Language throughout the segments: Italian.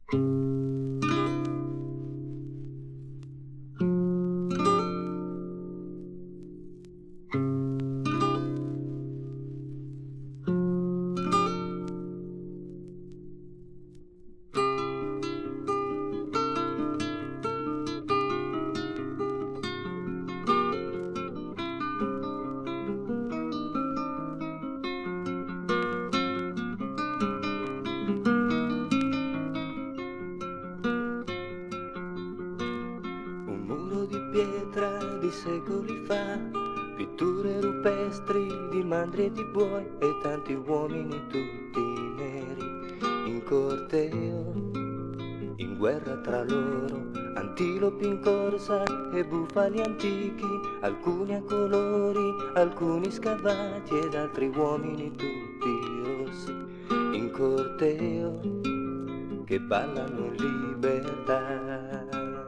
Un muro di pietra di secoli fa, pitture rupestri di mandri e di buoi e tanti uomini tutti neri in corteo, in guerra tra loro, antilopi in corsa e bufali antichi, alcuni a colori, alcuni scavati ed altri uomini tutti rossi in corteo che ballano in libertà.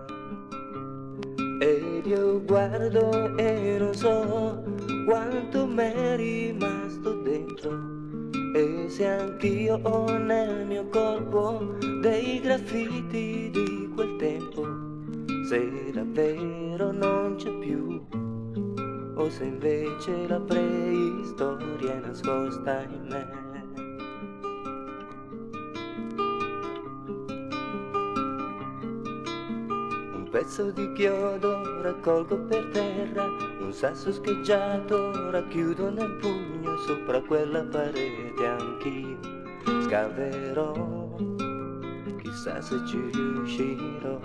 Ed io guardo e non so quanto m'è rimasto dentro, e se anch'io ho nel mio corpo dei graffiti di quel tempo, se davvero non c'è più, o se invece la preistoria è nascosta in me. Un pezzo di chiodo raccolgo per terra, un sasso scheggiato racchiudo nel pugno, sopra quella parete anch'io scaverò, chissà se ci riuscirò.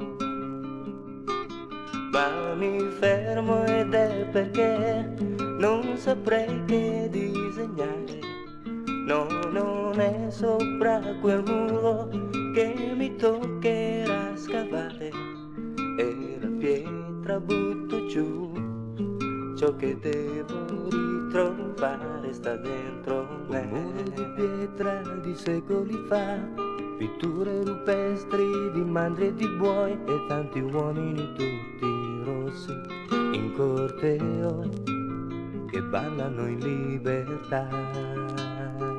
Ma mi fermo ed è perché non saprei che disegnare, no, non è sopra quel muro che mi toccherà scavare, e la pietra butto giù, ciò che devo ritrovare sta dentro me. Un muro di pietra di secoli fa, pitture rupestri di mandri e di buoi e tanti uomini tutti rossi in corteo che ballano in libertà.